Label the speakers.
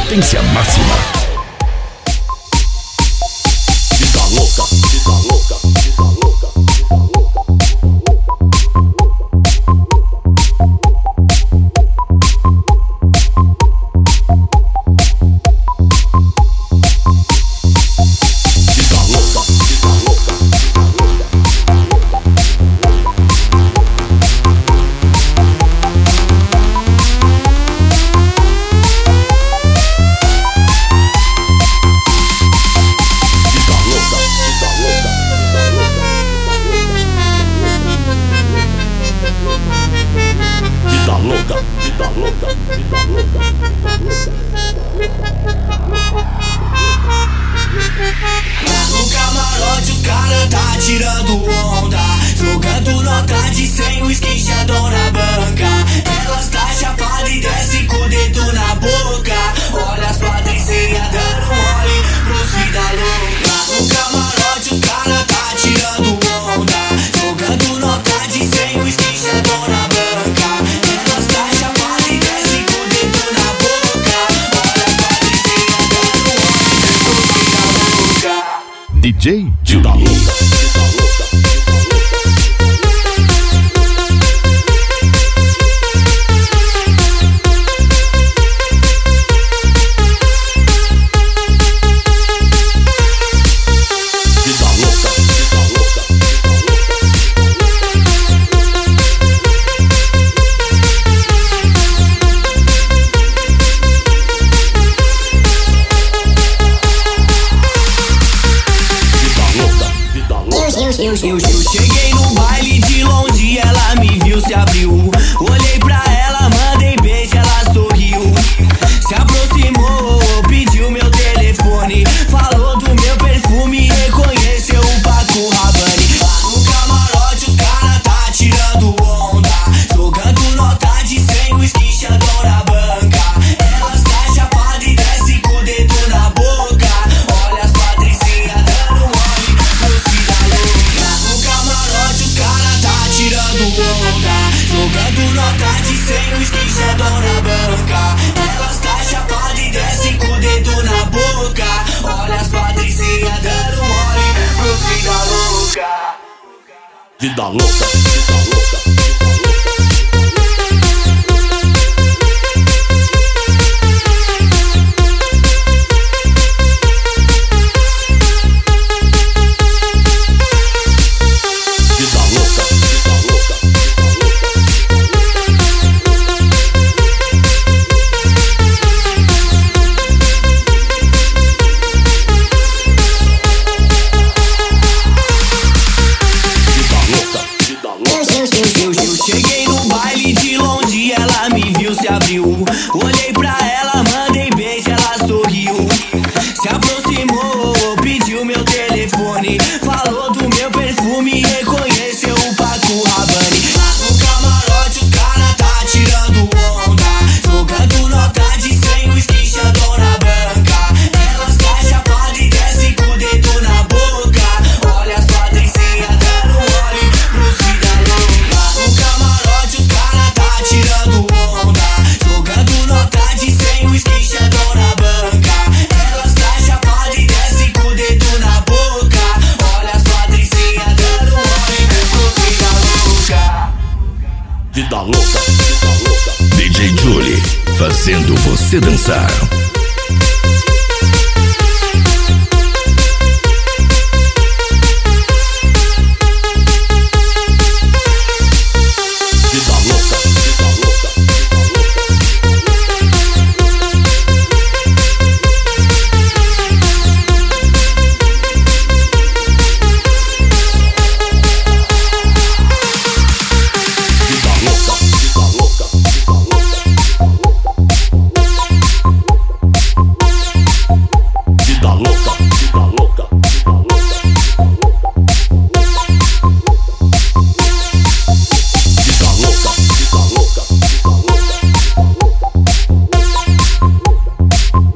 Speaker 1: potência máxima.
Speaker 2: Vida louca, vida louca, vida louca, vida louca.
Speaker 3: No camarote os cara tá tirando onda, jogando nota de 100, o esquinchadão na banca. Elas tá chapada e desce com o dedo na boca. Olha as patricinhas dando mole pros vida louca. No camarote os cara tá tirando onda, jogando nota de 100, o esquinchadão na banca. Elas tá chapada e desce com o dedo na boca. Olha as patricinhas dando mole pros vida louca.
Speaker 1: DJ Julie.
Speaker 3: Eu cheguei no baile de longe, ela me viu, se abriu. Olhei pra ela, mandei beijo, ela sorriu. Se aproximou, pediu meu telefone, falou do meu perfume, reconheceu o Paco Rabanne. Lá no camarote os cara tá tirando onda, jogando nota de 100, o esquinchadão na banca. Elas tá chapada e desce com o dedo na boca. Olha as patricinhas dando mole pros vida louca. No camarote os cara tá tirando onda, jogando nota de 100, o esquinchadão na banca. Elas tá chapada e desce com o dedo na boca. Olha as patricinhas dando mole pros vida louca.
Speaker 2: Vida louca, vida louca, vida louca.
Speaker 3: Eu cheguei no baile de longe, ela me viu, se abriu. Olhei pra ela, mandei beijo, ela sorriu. Se aproximou, pediu meu telefone, falou do meu perfume, reconheceu o Paco Rabanne. Lá no camarote os cara tá tirando onda, jogando nota de 100, o esquinchadão na banca. Elas tá chapada e desce com o dedo na boca. Olha as patricinhas dando mole pros vida louca. No camarote os cara tá tirando onda, jogando nota de 100, o esquinchadão na banca. Elas tá chapada e desce com o dedo na boca. Olha as patricinhas dando mole pros vida louca.
Speaker 2: Vida louca, vida louca.
Speaker 1: DJ Julie, fazendo você dançar.